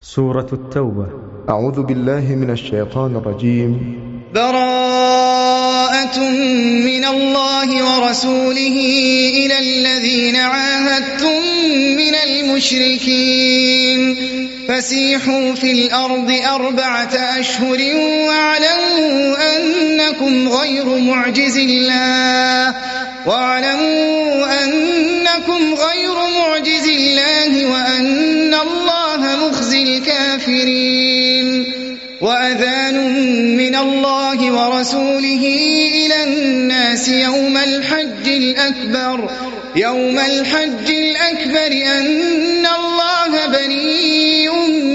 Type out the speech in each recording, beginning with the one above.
سورة التوبة. أعوذ بالله من الشيطان الرجيم. براءة من الله ورسوله إلى الذين عاهدتم من المشركين فسيحوا في الأرض 4 أشهر واعلموا أنكم غير معجز الله وأن الله مخزي الكافرين. وأذان من الله ورسوله إلى الناس يوم الحج الأكبر أن الله بريء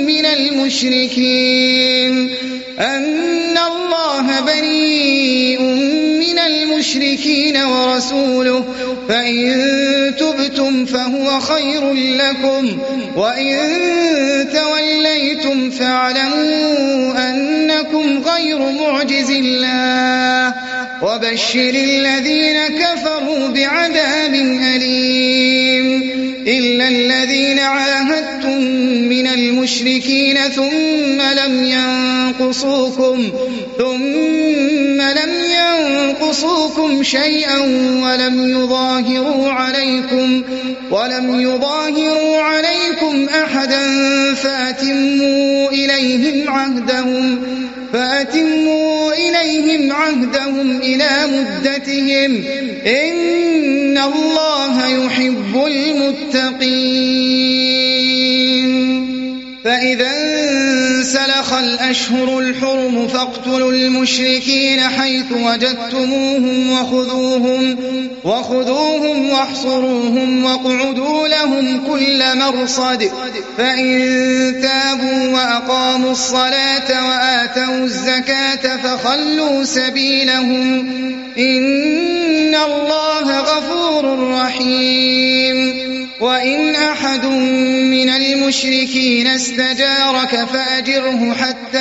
من المشركين ورسوله فإن تبتم فهو خير لكم وإن توليتم فاعلموا أنكم غير معجز الله وبشر الذين كفروا بعذاب أليم. إلا الذين عاهدتم من المشركين ثم لم ينقصوكم شيئا ولم يظاهروا عليكم أحدا فأتموا إليهم عهدهم إلى مدتهم إن الله يحب المتقين. فإذا انسلخ الأشهر الحرم فاقتلوا المشركين حيث وجدتموهم وخذوهم واحصروهم واقعدوا لهم كل مرصد فإن تابوا وأقاموا الصلاة وآتوا الزكاة فخلوا سبيلهم إن الله غفور رحيم. وإن أحد من المشركين استجارك فأجره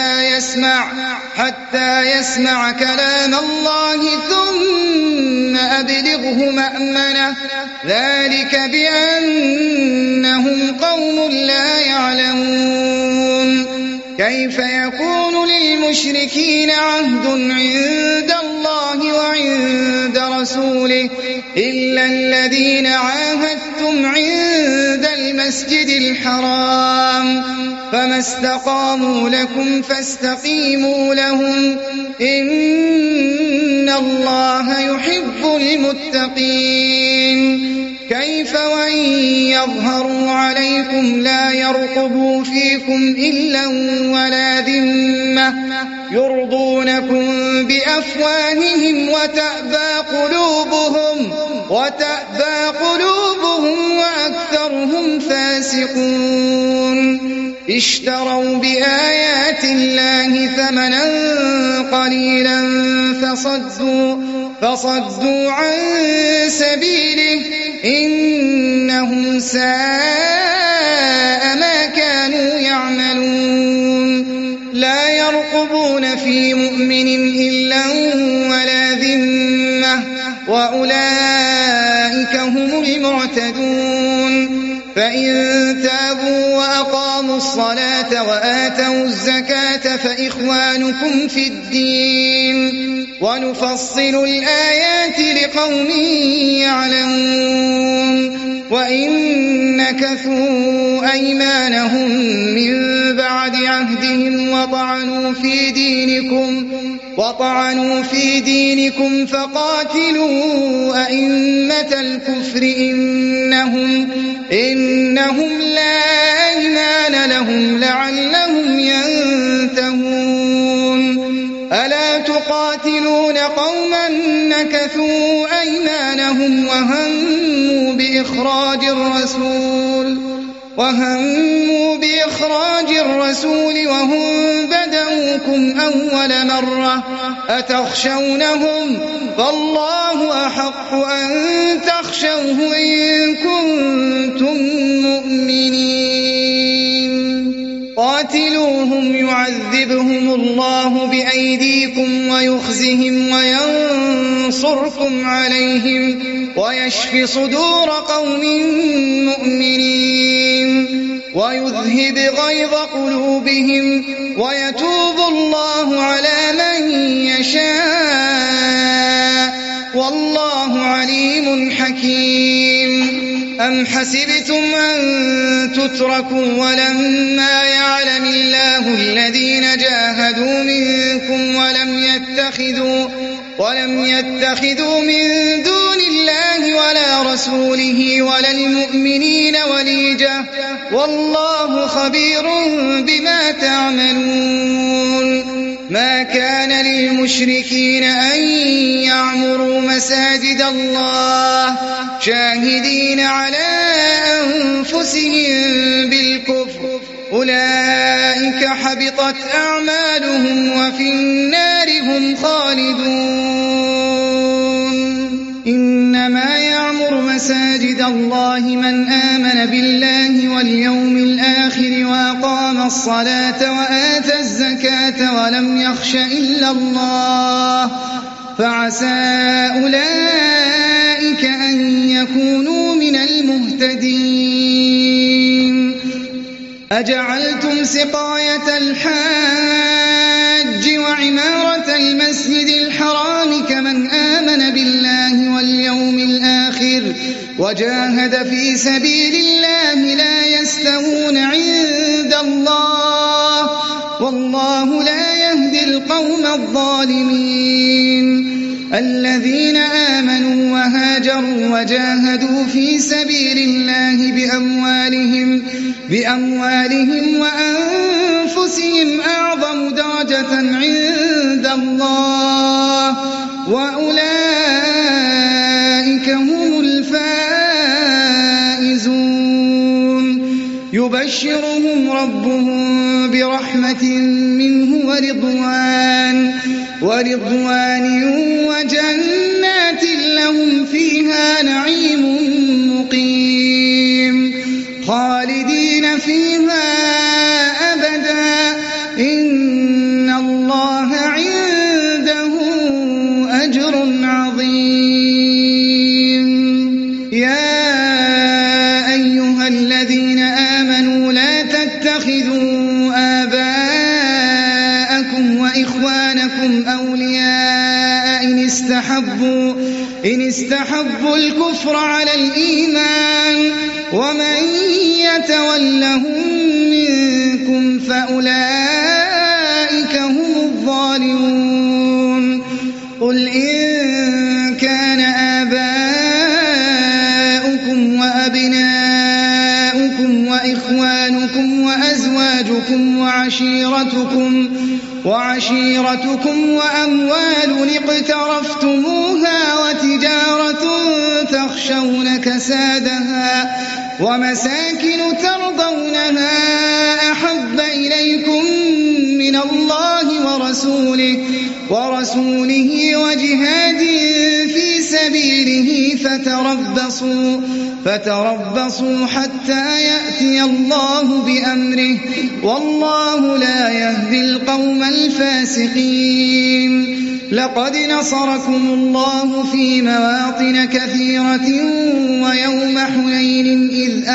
حتى يسمع كلام الله ثم أبلغه مأمنه ذلك بأنهم قوم لا يعلمون. كيف يكون للمشركين عهد عند الله وعند رسوله إلا الذين عاهدتم عند المسجد الحرام فما استقاموا لكم فاستقيموا لهم إن الله يحب المتقين. كيف وإن يظهروا عليكم لا يرقبوا فيكم إلا ولا ذمة يرضونكم بأفواههم وتأبى قلوبهم وأكثرهم فاسقون. اشتروا بآيات الله ثمنا قليلا فصدوا عن سبيله إنهم ساء ما كانوا يعملون. لا يرقبون في مؤمن إلا ولا ذمة وأولئك هم المعتدون. فإن تابوا وأقاموا الصلاة وآتوا الزكاة فإخوانكم في الدين ونفصل الآيات لقوم يعلمون. وإن نكثوا أيمانهم من بعد عهدهم وطعنوا في دينكم فقاتلوا أئمة الكفر إنهم لا أيمان لهم لعلهم ينتهون. ألا تقاتلون قوما نكثوا أيمانهم وهموا بإخراج الرسول وهم بدأوكم أول مرة أتخشونهم فالله أحق أن تخشوه إن كنتم مؤمنين. قاتلوهم يعذبهم الله بأيديكم ويخزهم وينصركم عليهم ويشف صدور قوم مؤمنين. ويذهب غيظ قلوبهم ويتوب الله على من يشاء والله عليم حكيم. أم حسبتم أن تتركوا ولما يعلم الله الذين جاهدوا منكم ولم يتخذوا من دون الله ولا رسوله ولا المؤمنين وليجة والله خبير بما تعملون. ما كان للمشركين أن يعمروا مساجد الله شاهدين على أنفسهم بالكفر أولئك حبطت أعمالهم وفي النار هم خالدون. إنما يعمر مساجد الله من آمن بالله واليوم الآخر وأقام الصلاة وآتى الزكاة ولم يخش إلا الله فعسى أولئك أن يكونوا من المهتدين. أجعلتم سقاية الحاج وعمارة المسجد الحرام كمن آمن بالله واليوم الآخر وجاهد في سبيل الله لا يستوون عند الله والله لا يهدي القوم الظالمين. الذين آمنوا وهاجروا وجاهدوا في سبيل الله بأموالهم وأنفسهم أعظم درجة عند الله وأولئك هم الفائزون. يبشرهم ربهم برحمة منه ورضوان وجنات لهم فيها نعيم مقيم خالدين فيها أبدا إن الله عنده أجر عظيم. يا أيها الذين آمنوا لا تتخذوا آباءكم وإخوانكم أولياء إن استحبوا الكفر على الإيمان ومن يتولهم منكم فأولئك هم الظالمون. قل إن كان آباؤكم وأبناؤكم وإخوانكم وأزواجكم وعشيرتكم وأموال اقترفتموها وتجارة تخشون كسادها ومساكن ترضونها أحب إليكم من الله ورسوله وجهاد في سبيله فتربصوا حتى يأتي الله بأمره والله لا يهدي القوم الفاسقين. لقد نصركم الله في مواطن كثيرة ويوم حنين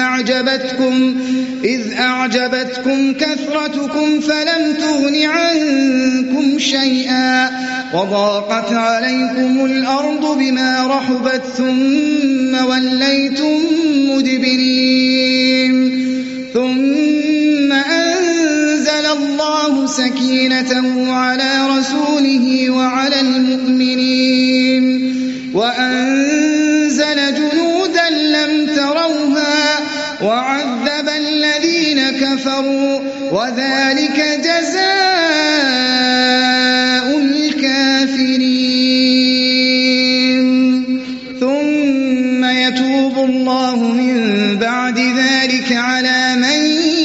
إذ أعجبتكم كثرتكم فلم تغن عنكم شيئا وضاقت عليكم الأرض بما رحبت ثم وليتم مدبرين. ثم أنزل الله سكينته على رسوله وعلى المؤمنين وأنزل جنودا لم تروها وعذب الذين كفروا وذلك جزاء الكافرين. ثم يتوب الله من بعد ذلك على من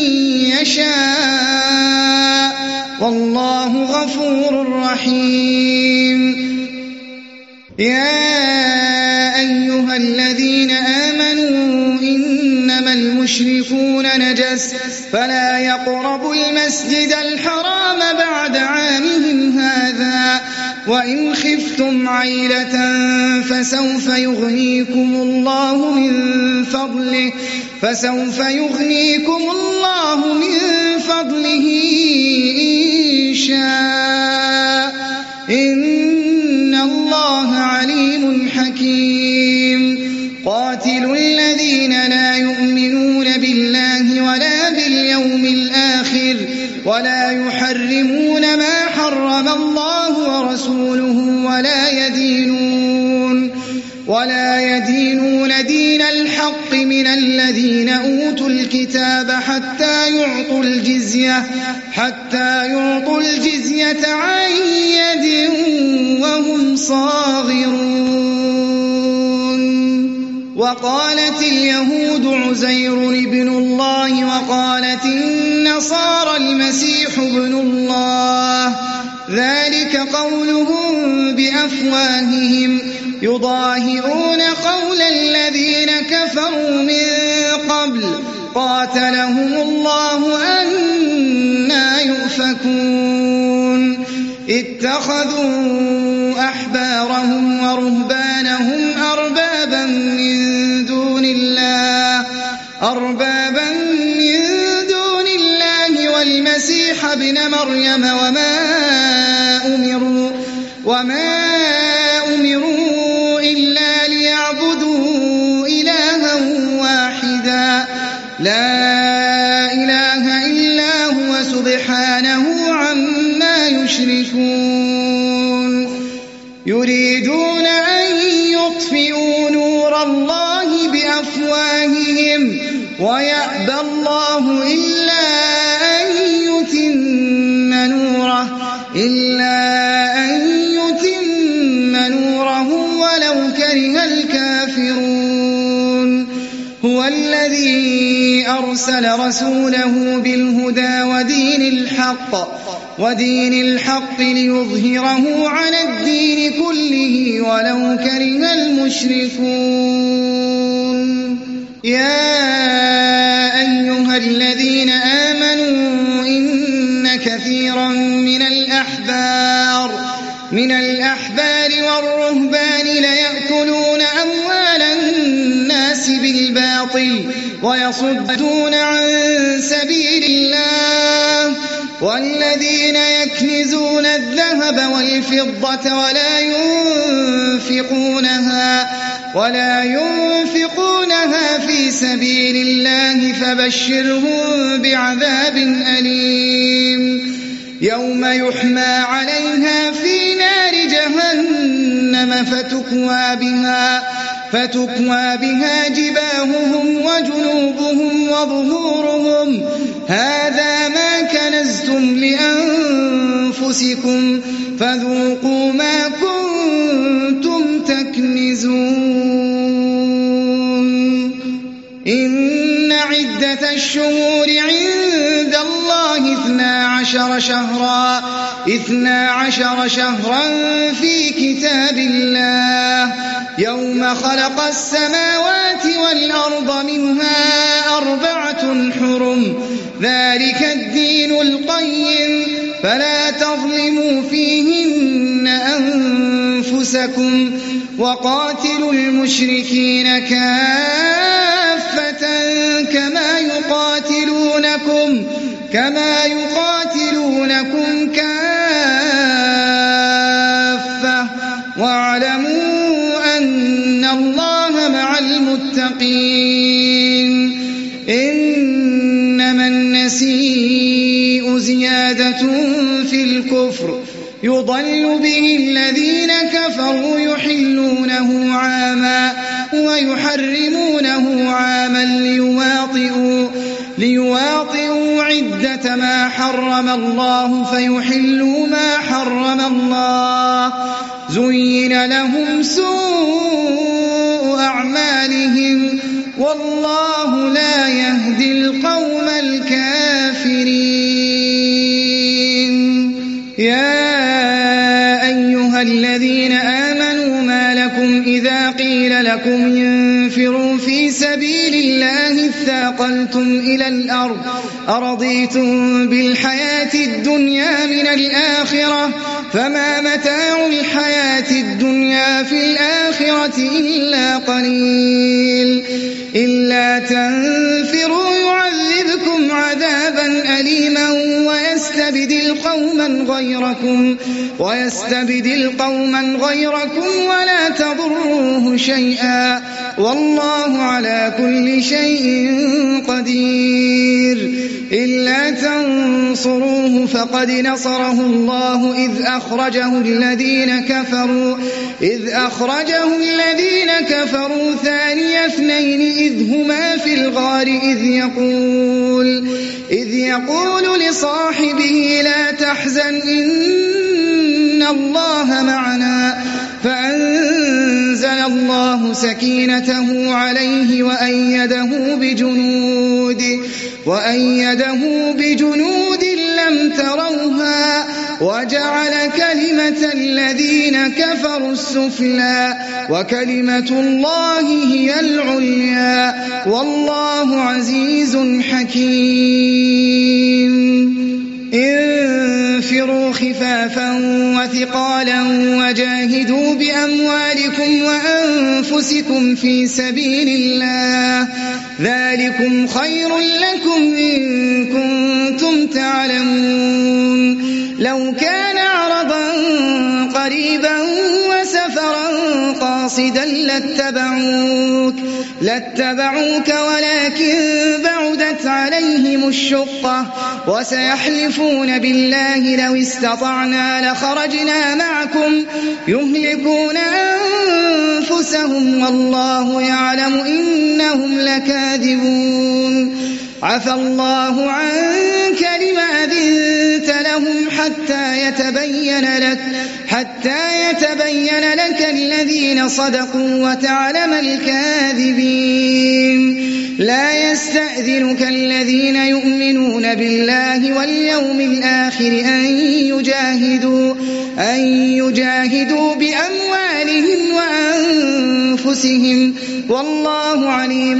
يشاء والله غفور رحيم. يا أيها الذين آمنوا إنما المشركون نجس فلا يقربوا المسجد الحرام بعد عامهم هذا وإن خفتم عيلة فسوف يغنيكم الله من فضله إن شاء إن الله عليم حكيم قاتلوا الذين لا يؤمنون بالله ولا باليوم الآخر ولا يحرمون ما حرم الله ورسوله ولا يدينون دين الحق من الذين أوتوا الكتاب حتى يعطوا الجزية عن يد وهم صاغرون. وقالت اليهود عزير ابن الله وقالت النصارى المسيح ابن الله ذلك قولهم بأفواههم يضاهئون قول الذين كفروا من قبل قاتلهم الله أنى يؤفكون. اتخذوا أحبارهم ورهبانهم أربابا من دون الله والمسيح ابن مريم وما أمروا إلا ليعبدوا إلها واحدا لا إله إلا هو سبحانه عما يشركون. يريدون أن يطفئوا نور الله بأفواههم ويأبى الله إلا أن يتم نوره ولو كره الكافرون. هو الذي أرسل رسوله بالهدى ودين الحق ليظهره على الدين كله ولو كره المشركون. يا أيها الذين آمنوا إن كثيرا من الأحبار والرهبان ليأكلون أموال الناس بالباطل ويصدون عن سبيل الله. والذين يكنزون الذهب والفضة ولا ينفقونها في سبيل الله فبشرهم بعذاب أليم يوم يحمى عليها في نار جهنم فتكوى بها جباههم وجنوبهم وظهورهم هذا ما كنزتم لأنفسكم فذوقوا ما كنتم تكنزون. إن عدة الشهور عند الله 12 شهرا في كتاب الله يوم خلق السماوات والأرض منها 4 حرم ذلك الدين القيم فلا تظلموا فيهن أنفسكم وقاتلوا المشركين كافة كما يقاتلونكم كافة واعلموا أن الله مع المتقين. إنما النسيء زيادة في الكفر يضل به الذين كفروا يحلونه عاما ويحرمونه عاما ليواطئوا عدة ما حرم الله فيحلوا ما حرم الله زين لهم سوء أعمالهم والله لا يهدي القوم الكافرين. يا أيها الذين آمنوا ما لكم إذا قيل لكم انفروا في سبيل الله اثاقلتم إلى الأرض أرضيتم بالحياة الدنيا من الآخرة فما متاع الحياة الدنيا في الآخرة إلا قليل إلا تنفروا يعذبكم عذابا أليما ويستبدل قوما غيركم ولا تضروه شيئا والله على كل شيء قدير. إلا تنصروه فقد نصره الله إذ أخرجه الذين كفروا ثاني اثنين إذ هما في الغار إذ يقول لصاحبه لا تحزن إن الله معنا فأنزل الله سكينته عليه وأيده بجنود لم تروها وجعل كلمة الذين كفروا السفلى وكلمة الله هي العليا والله عزيز حكيم. انفروا خفافا وثقالا وجاهدوا بأموالكم وأنفسكم في سبيل الله ذلكم خير لكم إن كنتم تعلمون. لو كان عرضا قريبا وسفرا قاصدا لاتبعوك ولكن بعدت عليهم الشقة وسيحلفون بالله لو استطعنا لخرجنا معكم يهلكون أنفسهم والله يعلم إنهم لكاذبون. عفى الله عنك لما أذنت لهم حتى يتبين لك الذين صدقوا وتعلم الكاذبين. لا يستأذنك الذين يؤمنون بالله واليوم الآخر أن يجاهدوا بأموالهم وأنفسهم والله عليم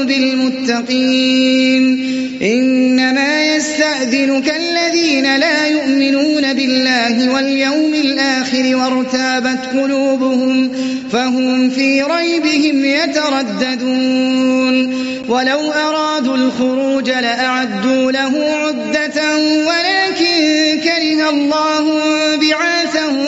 بالمتقين. إنما يستأذنك الذين لا يؤمنون بالله واليوم الآخر وارتابت قلوبهم فهم في ريبهم يترددون. ولو أرادوا الخروج لأعدوا له عدة ولكن كره الله بعاثهم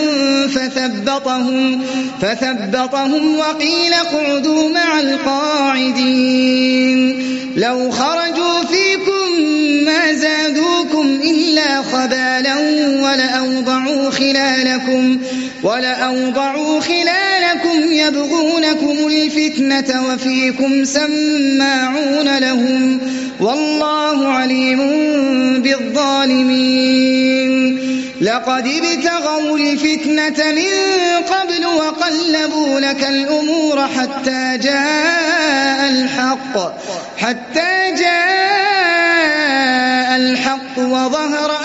فثبطهم وقيل اقعدوا مع القاعدين. لو خرجوا فيكم ما زادوكم إلا خبالا ولأوضعوا خلالكم يبغونكم الفتنة وفيكم سماعون لهم والله عليم بالظالمين. لقد ابتغوا الفتنة من قبل وقلبوا لك الأمور حتى جاء الحق وظهر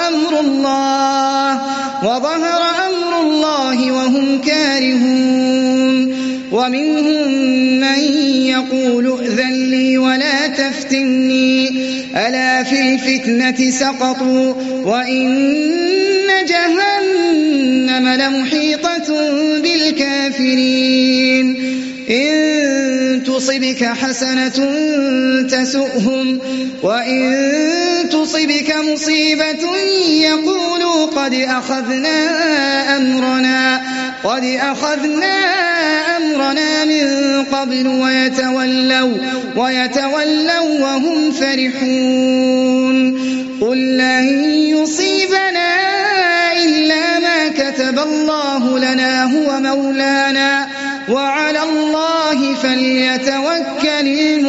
أمر الله وهم كارهون. ومنهم من يقول ائذن لي ولا تفتني ألا في الفتنة سقطوا وإن جهنم لمحيطة بالكافرين. إن تصبك حسنة تسؤهم وإن تصبك مصيبة يقولوا قد أخذنا أمرنا من قبل ويتولوا وهم فرحون. قل لن يصيبنا إلا ما كتب الله لنا هو مولانا وعلى الله فليتوكل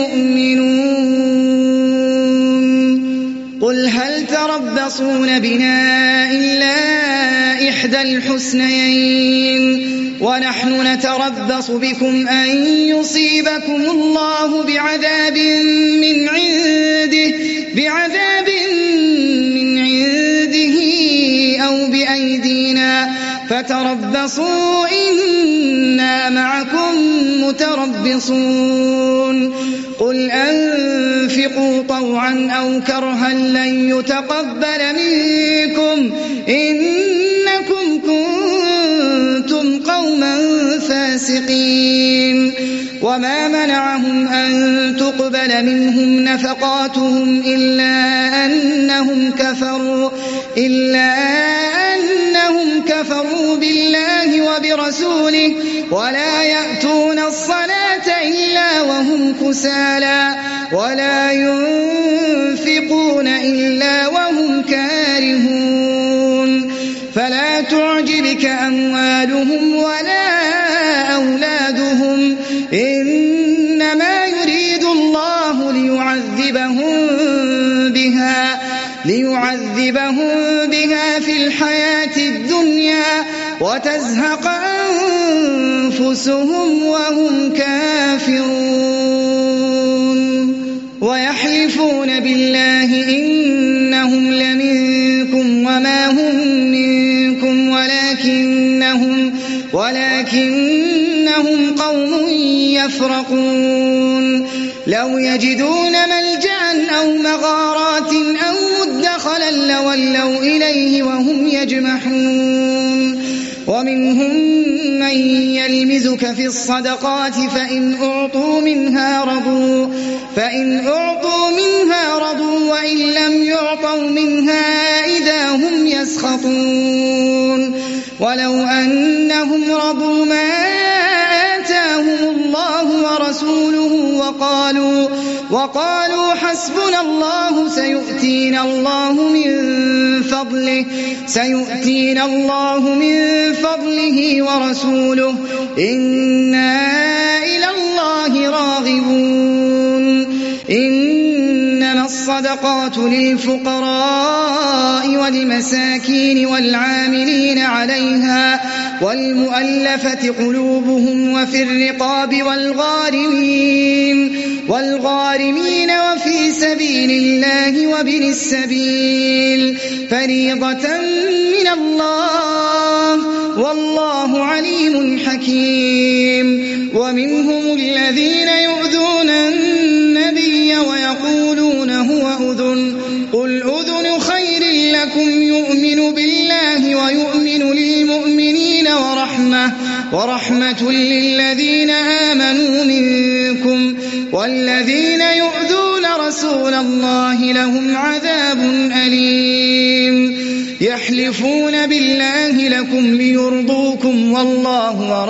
المؤمنون. قل هل تربصون بنا إلا إحدى الحسنيين ونحن نتربص بكم أن يصيبكم الله بعذاب من عنده أو بأيدينا فتربصوا إنا معكم متربصون. قل أنفقوا طوعا أو كرها لن يتقبل منكم إنكم كنتم وما منعهم أن تقبل منهم نفقاتهم إلا أنهم كفروا بالله وبرسوله ولا يأتون الصلاة إلا وهم كسالى ولا ينفقون إلا وهم كارهون فلا تعجبك أموالهم ولا أولادهم إنما يريد الله ليعذبهم بها في الحياة الدنيا وتزهق أنفسهم وهم كافرون ويحلفون بالله إنهم لمنكم وما هم منكم ولكنهم قوم يفرقون لو يجدون ملجأ أو مغارات أو مدخلا لولوا إليه وهم يجمحون ومنهم من يلمزك في الصدقات فإن أعطوا منها رضوا وإن لم يعطوا منها إذا هم يسخطون ولو أنهم رضوا ما آتاهم الله ورسوله وقالوا حسبنا الله سيؤتينا الله من فضله ورسوله إنا إلى الله راغبون إنما الصدقات للفقراء والمساكين والعاملين عليها والمؤلفة قلوبهم وفي الرقاب والغارمين وفي سبيل الله وابن السبيل فريضة من الله والله عليم حكيم ومنهم الذين يؤذون النبي ويقولون هو أذن قل أذن خير لكم يؤمن بالله ويؤمن للمؤمنين ورحمة للذين آمنوا منكم والذين يؤذون رسول الله لهم عذاب أليم يحلفون بالله لكم ليرضوكم والله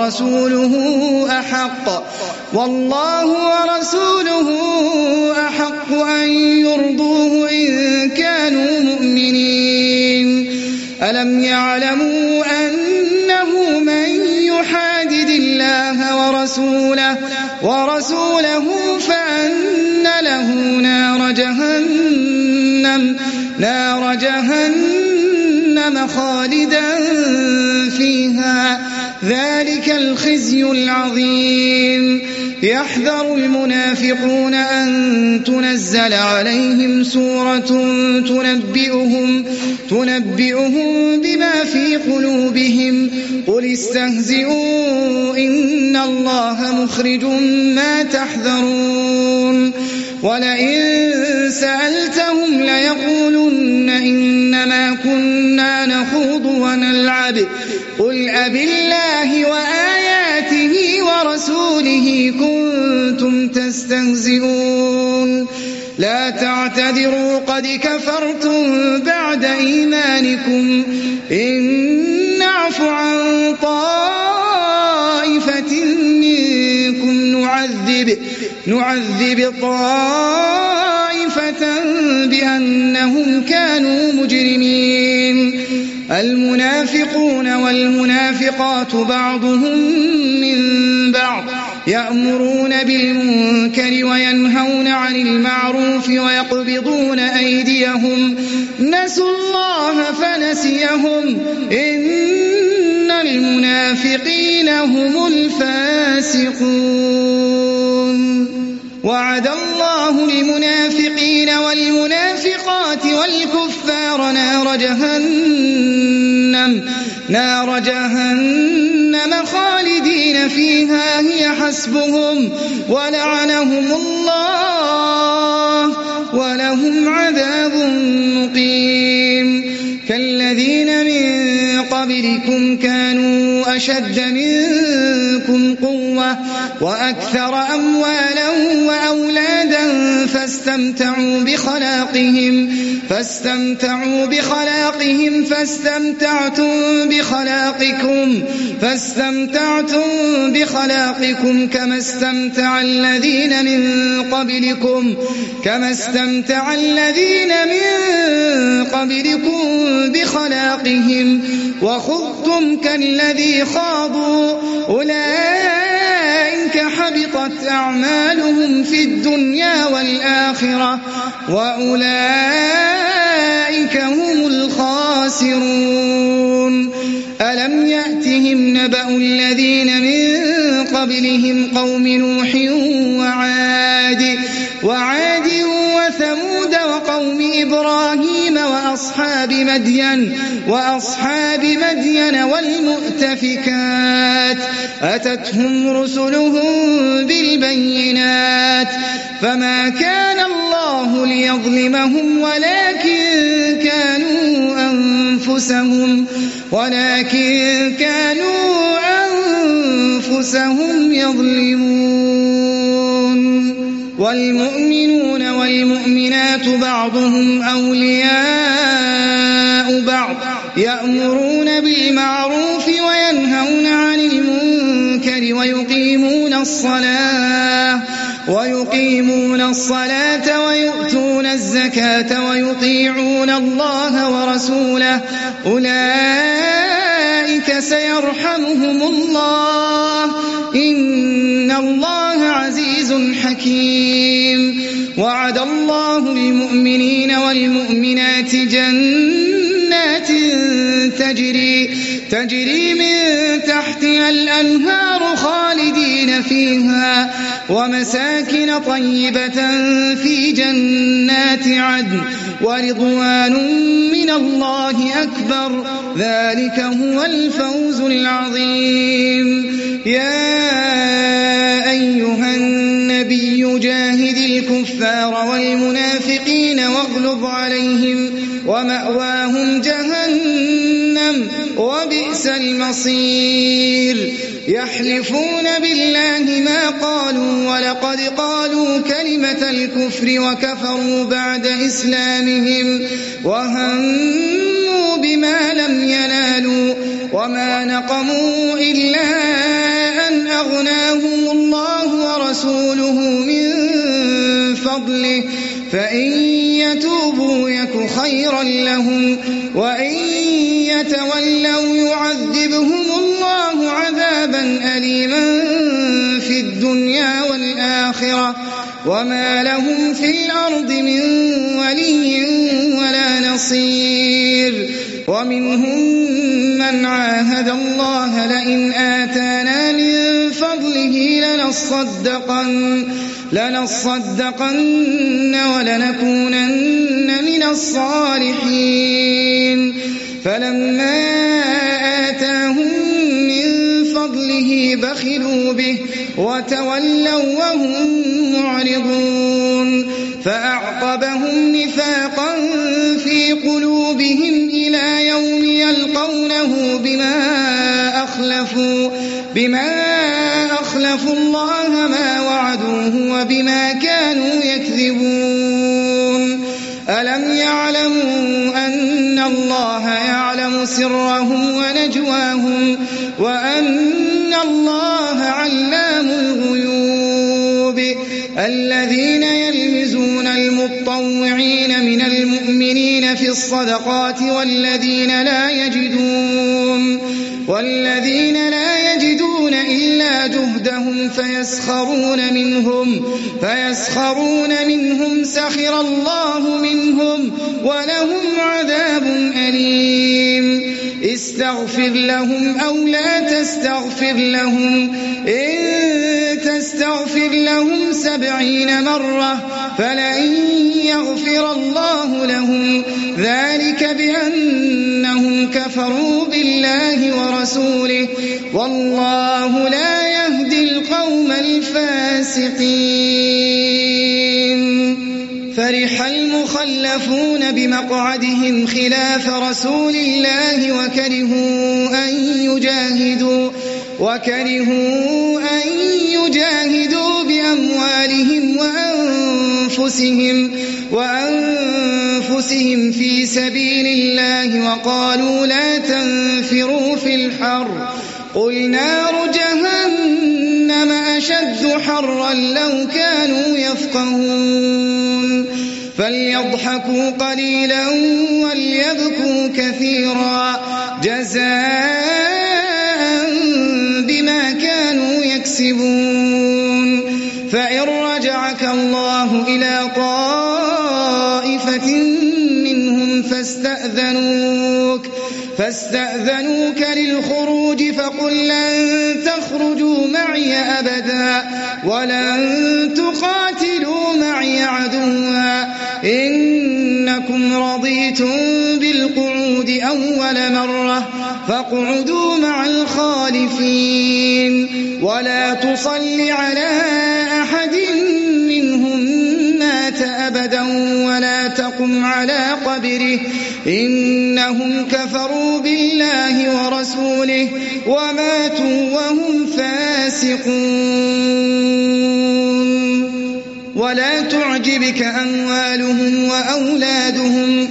ورسوله أحق أن يرضوه إن كانوا مؤمنين ألم يعلموا أنه من يحادد الله ورسوله فأن له نار جهنم خالدا فيها ذلك الخزي العظيم يحذر المنافقون أن تنزل عليهم سورة تنبئهم بما في قلوبهم قل استهزئوا إن الله مخرج ما تحذرون ولئن سألتهم ليقولن إنما كنا نخوض ونلعب قل أبالله وآياته ورسوله كنتم تستهزئون لا تعتذروا قد كفرتم بعد إيمانكم إن نعف عن طائفة منكم نعذب طائفة بأنهم كانوا مجرمين المنافقون والمنافقات بعضهم من بعض يأمرون بالمنكر وينهون عن المعروف ويقبضون أيديهم نسوا الله فنسيهم إن المنافقين هم الفاسقون وعد الله المنافقين والمنافقات والكفار نار جهنم خالدين فيها هي حسبهم ولعنهم الله ولهم عذاب مقيم كالذين من قبلكم كانوا أشد منكم قوة وأكثر أموالا وأولادا فاستمتعوا بخلاقهم فاستمتعتم بخلاقكم كما استمتع الذين من قبلكم بخلاقهم وخضتم كالذي خاضوا أولئك حبطت أعمالهم في الدنيا والآخرة وأولئك هم الخاسرون. ألم يأتهم نبأ الذين من قبلهم قوم نوح وعاد وثمود وقوم إبراهيم وأصحاب مدين والمؤتفكات أتتهم رسلهم بالبينات فما كان الله ليظلمهم ولكن كانوا أنفسهم يظلمون. والمؤمنون والمؤمنات بعضهم أولياء بعض يأمرون بالمعروف وينهون عن المنكر ويقيمون الصلاة ويؤتون الزكاة ويطيعون الله ورسوله أولئك سيرحمهم الله إن الله عزيز حكيم. وعد الله المؤمنين والمؤمنات جنات تجري من تحتها الأنهار خالدين فيها ومساكن طيبة في جنات عدن ورضوان من الله أكبر ذلك هو الفوز العظيم. يا أيها النبي جاهد الكفار والمنافقين واغلظ عليهم ومأواهم جهنم وبئس المصير. يحلفون بالله ما قالوا ولقد قالوا كلمة الكفر وكفروا بعد إسلامهم وهموا بما لم ينالوا وما نقموا إلا أن أغناهم الله ورسوله من فضله فإن يتوبوا يك خيرا لهم وإن يتولوا يعذبهم الله عذابا أليما في الدنيا والآخرة وما لهم في الأرض من ولي ولا نصير. ومنهم من عاهد الله لئن آتانا من فضله لنصدقن ولنكونن من الصالحين فلما آتاهم من فضله بخلوا به وتولوا وهم معرضون فأعقبهم نفاقا في قلوبهم إلى يوم يلقونه بما أخلفوا الله ما وعدوه وبما كانوا يكذبون. ألم يعلموا أن الله يعلم سرهم ونجواهم وأن الله علام الغيوب. الذين يلمزون المطوعين من المؤمنين في الصدقات والذين لا يجدون إلا جهدهم فيسخرون منهم سخر الله منهم ولهم عذاب أليم. استغفر لهم أو لا تستغفر لهم إن تستغفر لهم 70 مرة فلن يغفر الله لهم ذلك بأنهم كفروا بالله ورسوله والله لا يهدي القوم الفاسقين. فرح المخلفون المخلفون بمقعدهم خلاف رسول الله وكرهوا أن يجاهدوا بأموالهم وأنفسهم في سبيل الله وقالوا لا تنفروا في الحر قل نار جهنم أشد حرا لو كانوا يفقهون فليضحكوا قليلا وليبكوا كثيرا جزاء بما كانوا يكسبون فإن رجعك الله إلى طائفة منهم فاستأذنوك للخروج فقل لن تخرجوا معي أبدا ولن تقاتلوا معي عدوا إنكم رضيتم بالقعود أول مرة فاقعدوا مع الخالفين ولا تصل على أحد منهم مات أبدا ولا تقم على قبره إنهم كفروا بالله ورسوله وماتوا وهم فاسقون ولا تعجبك أموالهم وأولادهم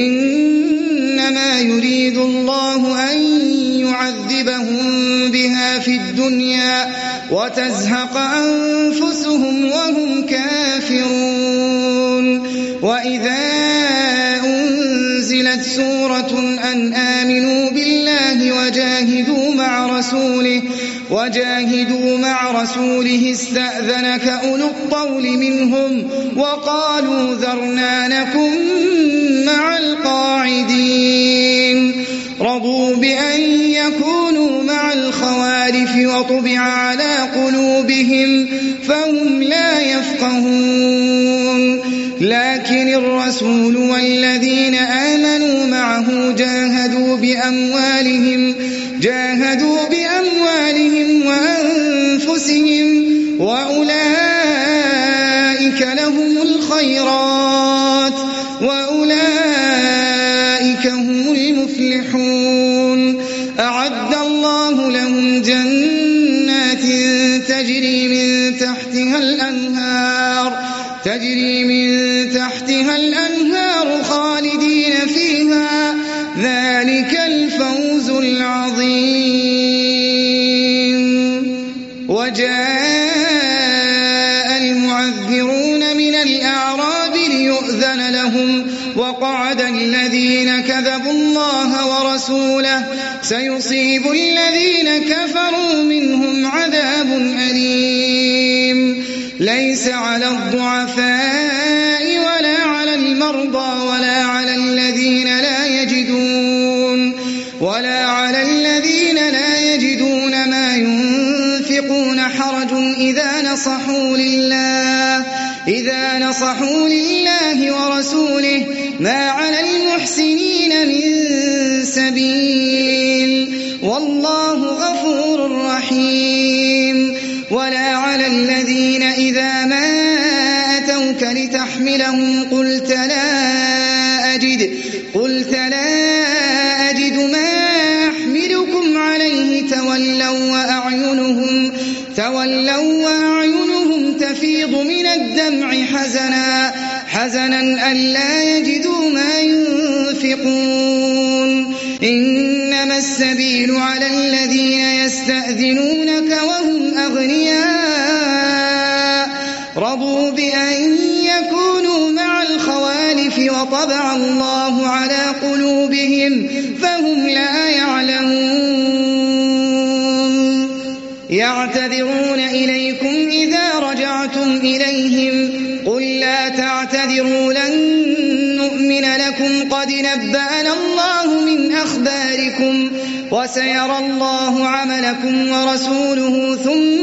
إنما يريد الله أن يعذبهم بها في الدنيا وتزهق أنفسهم وهم كافرون وإذا أنزلت سورة أن آمنوا بالله وجاهدوا مع رسوله استأذنك أولو الطول منهم وقالوا ذرنا نكن مع القاعدين رضوا بأن يكونوا مع الخوالف وطبع على قلوبهم فهم لا يفقهون لكن الرسول والذين آمنوا معه جاهدوا بأموالهم وأنفسهم وأولئك لهم الخيرات وأولئك هم المفلحون أعد الله لهم جنات تجري من تحتها الأنهار خالدين فيها ذلك الفوز العظيم وجاء المعذرون من الأعراب ليؤذن لهم وقعد الذين كذبوا الله ورسوله سيصيب الذين كفروا منهم عذاب أليم ليس على الضعفاء ولا على المرضى ولا على الذين لا يجدون ما ينفقون حرج إذا نصحوا لله ورسوله ما على المحسنين من سبيل والله غفور رحيم ولا على الذين إذا ما أتوك لتحملهم قلت لا أجد ما أحملكم عليه تولوا وأعينهم تفيض من الدمع حزنا ألا يجدوا ما ينفقون إنما السبيل على الذين يستأذنونك وهم أغنياء رضوا بأن يكونوا مع الخوالف وطبع الله على قلوبهم فهم لا يعلمون يعتذرون إليكم إذا رجعتم إليهم قل لا تعتذروا لن نؤمن لكم قد نبأنا الله من أخباركم وسيرى الله عملكم ورسوله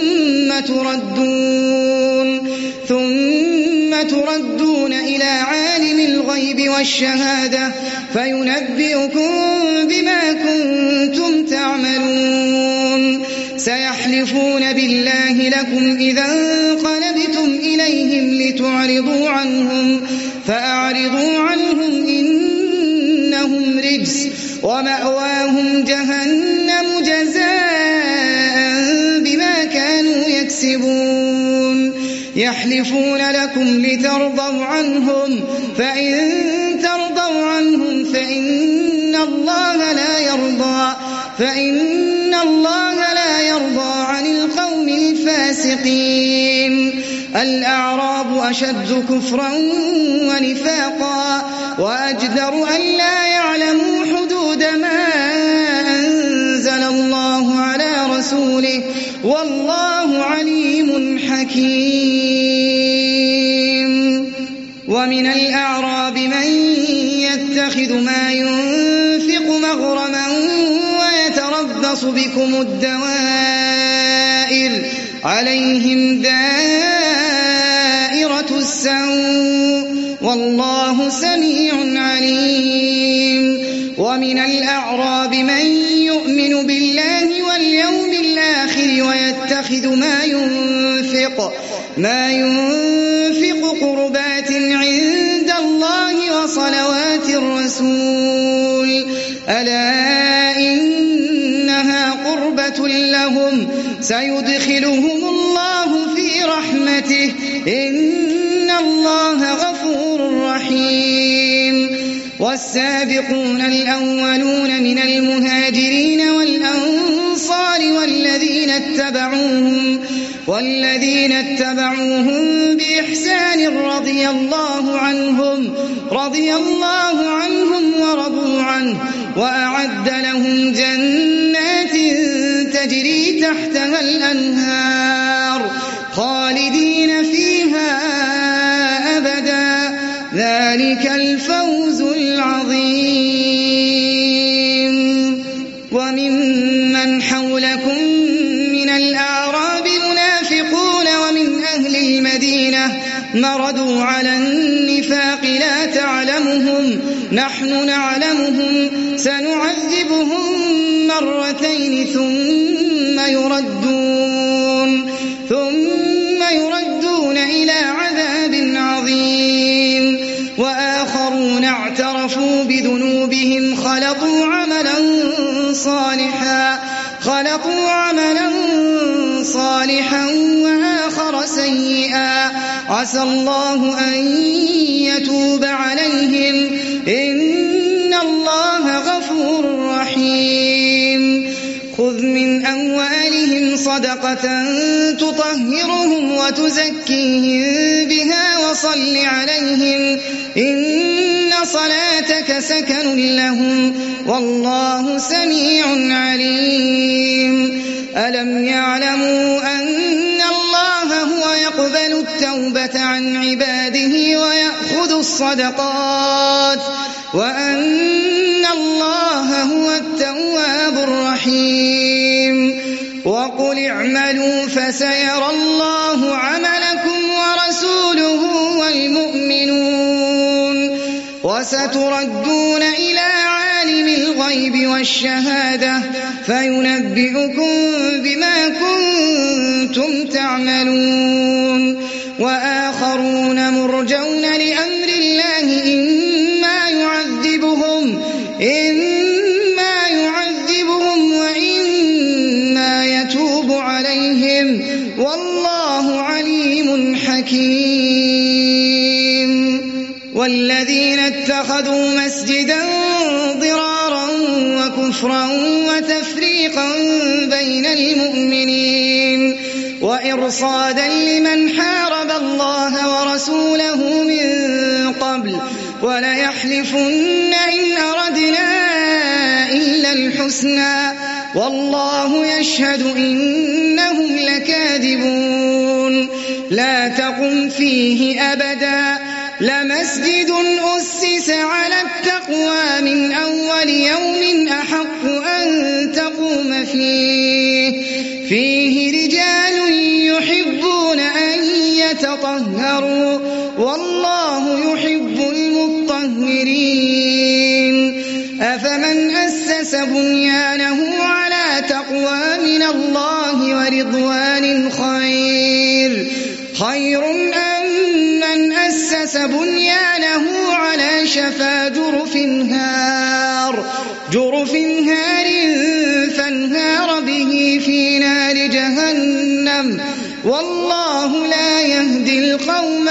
ثم تردون إلى عالم الغيب والشهادة فينبئكم بما كنتم تعملون سيحلفون بالله لكم إذا انقلبتم إليهم لتعرضوا عنهم فأعرضوا عنهم إنهم رجس ومأواهم جهنم جزاء بما كانوا يكسبون يحلفون لكم لترضوا عنهم فإن ترضوا عنهم فإن الله لا يرضى عن القوم الفاسقين الأعراب أشد كفرا ونفاقا وأجدر أن لا يعلموا حدود ما أنزل الله على رسوله والله عليم حكيم ومن الأعراب من يتخذ ما ينفق مغرما ويتربص بكم الدوائر عليهم دائرة السوء والله سميع عليم ومن الأعراب من يؤمن بالله واليوم الآخر ويتخذ ما ينفق قربات عند الله وصلوات الرسول ألا إنها قربة لهم سيدخلهم الله في رحمته إن الله غفور رحيم والسابقون الأولون من المهاجرين والأنصار والذين اتبعوهم بإحسان رضي الله عنهم ورضوا عنه وأعد لهم جنات تجري تحتها الأنهار خالدين فيها أبدا ذلك الفوز العظيم وممن حولكم من الأعراب منافقون ومن أهل المدينة مردوا على النفاق لا تعلمهم نحن نعلمهم سنعذبهم مرتين ثم يردون إلى عذاب عظيم وآخرون اعترفوا بذنوبهم خلطوا عملا صالحا وآخر سيئا عسى الله أن يتوب عليهم إن الله غفور رحيم خذ من أموالهم صدقة تطهرهم وتزكيهم بها وصل عليهم إن صلاتك سكن لهم والله سميع عليم ألم يعلموا أن الله هو يقبل التوبة عن عباده ويأخذ الصدقات وأن الله هو التواب الرحيم وقل اعملوا فسيرى الله عملكم ورسوله والمؤمنون وستردون إلى عالم الغيب والشهادة فينبئكم بما كنتم تعملون وآخرون مرجون لأمر الله إما يعذبهم وإما يتوب عليهم والله عليم حكيم والذين اتخذوا مسجدا ضرارا وكفرا وتفريقا بين المؤمنين وإرصادا لمن حارب الله ورسوله من قبل وليحلفن إن أردنا إلا الحسنى والله يشهد إنهم لكاذبون لا تقم فيه أبدا لمسجد أسس على التقوى من أول يوم أحق أن تقوم فيه رجال يحبون أن يتطهروا والله يحب المطهرين أفمن أسس بنيانه على تقوى من الله ورضوان خير أم من من أسس بنيانه على شفا جرف هار فانهار به في نار جهنم والله لا يهدي القوم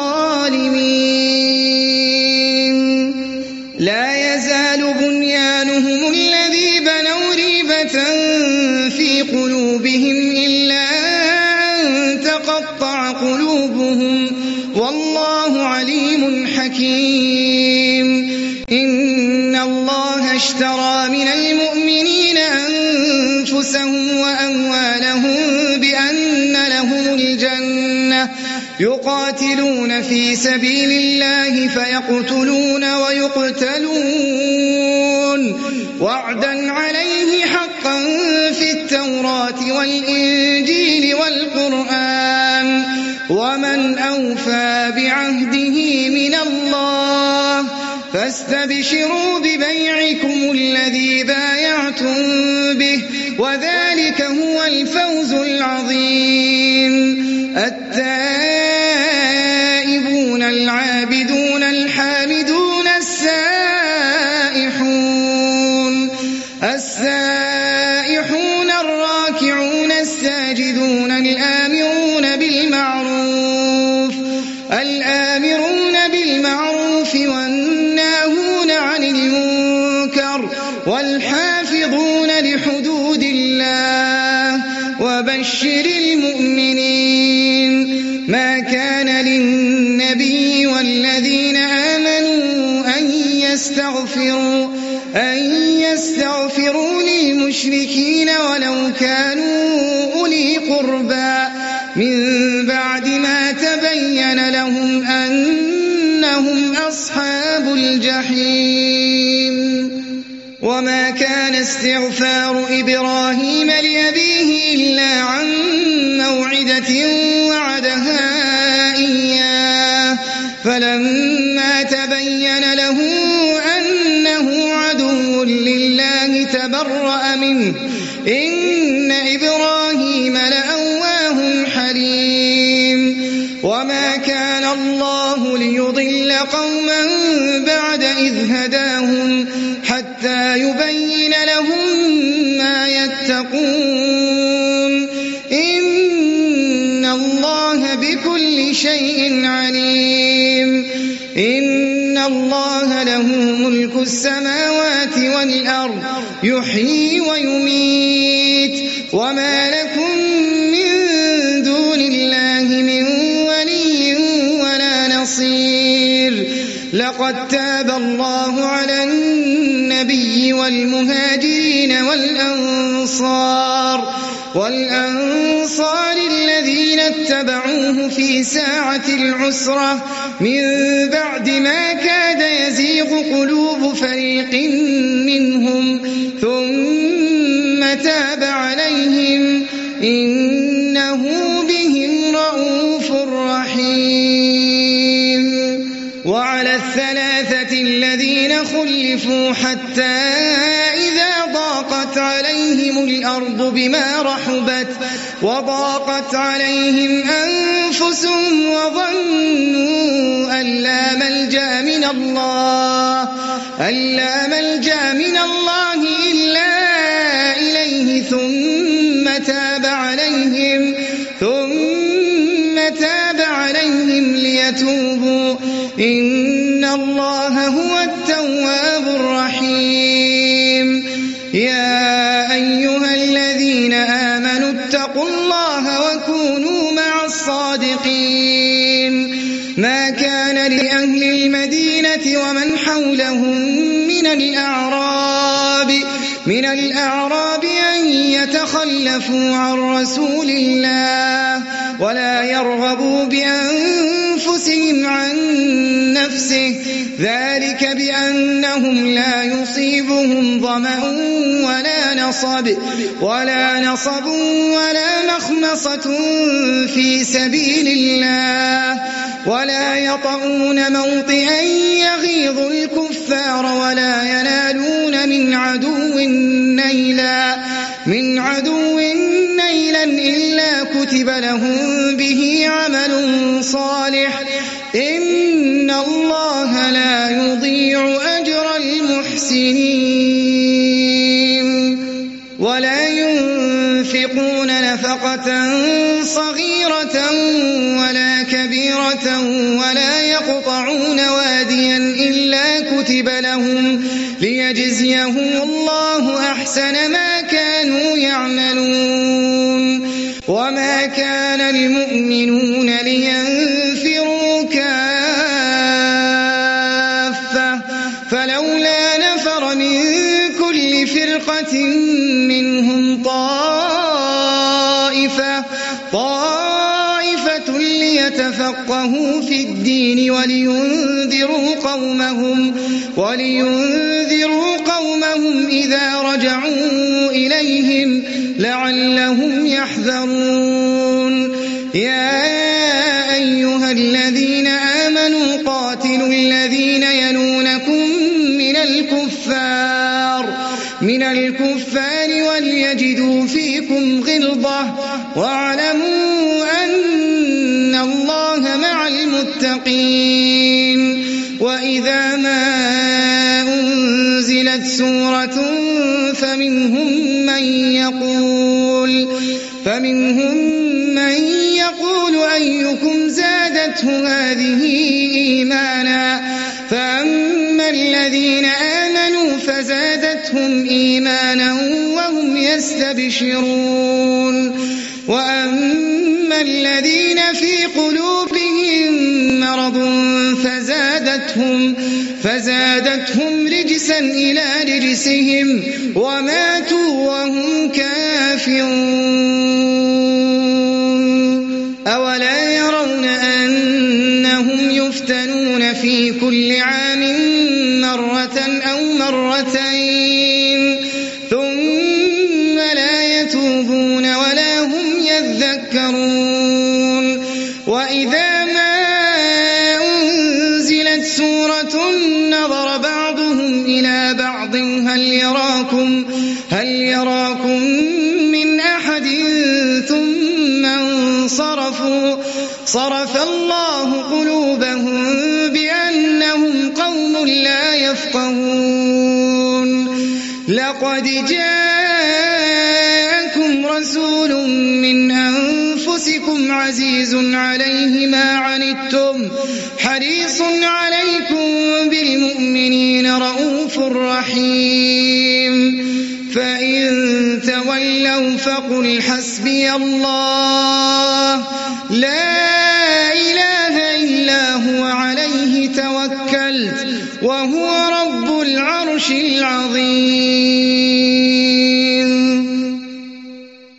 الظالمين. لا يزال بنيانهم الذي بنوا ريبة في قلوبهم إلا أن تقطع قلوبهم والله عليم حكيم. إن الله اشترى من المؤمنين أنفسهم وأموالهم بأن لهم الجنة يقاتلون في سبيل الله فيقتلون ويقتلون وعدا عليه حقا في التوراة والإنجيل والقرآن ومن أوفى بعهده من الله فاستبشروا ببيعكم الذي بايعتم به وذلك هو الفوز العظيم. التائبون العابدون الحامدون السائحون الراكعون الساجدون الآمرون بالمعروف والناهون عن المنكر والحافظون لحدود الله وبشر المؤمنين. ما كان للنبي والذين آمنوا أن يستغفروا للمشركين ولو كانوا أولي قربى من بعد ما تبين لهم أنهم أصحاب الجحيم. وما كان استغفار إبراهيم لأبيه إلا عن موعدة وعدها إياه فلما تبين له أنه عدو لله تبرأ منه إن إبراهيم لأواه حليم. وما كان الله ليضل قوما بعد إذ هداهم حتى يبين لهم ما يتقون إن الله بكل شيء عليم. إن الله له ملك السماوات والأرض يحيي ويميت وما لكم من دون الله من ولي ولا نصير. لقد تاب الله على النبي والمهاجرين والأنصار الذين اتبعوه في ساعة العسرة من بعد ما كاد يزيغ قلوب فريق منهم ثم تاب عليهم إنه بهم رءوف رحيم. وعلى الثلاثة الذين خلفوا حتى إذا ضاقت عليهم الأرض بما رحبت وضاقت عليهم أنفسهم وظنوا أن لا ملجأ من الله إلا إليه ثم تاب عليهم ليتوبوا إن الله هو التواب الرحيم. يا أيها الذين آمنوا اتقوا الله وكونوا مع الصادقين. ما كان لأهل المدينة ومن حولهم من الأعراب أن يتخلفوا عن رسول الله ولا يرغبوا بأنفسهم عن نفسه ذلك بأنهم لا يصيبهم ظمأ ولا نصب ولا مخمصة في سبيل الله ولا يطؤون موطئا يغيظ الكفار ولا ينالون من عدو نيلا إلا كتب لهم به عمل صالح إن الله لا يضيع أجر المحسنين ولا ينفقون نفقة صغيرة ولا كبيرة ولا يقطعون واديا إلا كتب لهم ليجزيهم الله أحسن ما كانوا يعملون وما كان المؤمنون لينفروا كافة فلولا نفر من كل فرقة منهم طائفة ليتفقهوا في الدين ولينذروا قومهم إذا رجعوا إليهم لعلهم يحذرون يا أيها الذين آمنوا قاتلوا الذين يلونكم من الكفار وليجدوا فيكم غلظة واعلموا أن الله مع المتقين وإذا ما أنزلت سورة فمنهم من يقول أيكم زادته هذه إيمانا فأما الذين آمنوا فزادتهم إيمانا وهم يستبشرون وأما الذين في قلوبهم مرض فزادتهم رجسا إلى رجسهم وماتوا وهم كافرون أولا يرون أنهم يفتنون في كل عام مرة أو مرتين ثم لا يتوبون ولا هم يذكرون وإذا ما أنزلت سورة نظر بعضهم إلى بعض هل يراكم من أحد ثم انصرفوا صرف الله قلوبهم بأنهم قوم لا يفقهون لقد جاءكم رسول من أنفسكم عزيز عليه ما عنتم حريص عليكم بالمؤمنين رؤوف رحيم فإن تولوا فقل حسبي الله لا إله إلا هو عليه توكلت وهو رب العرش العظيم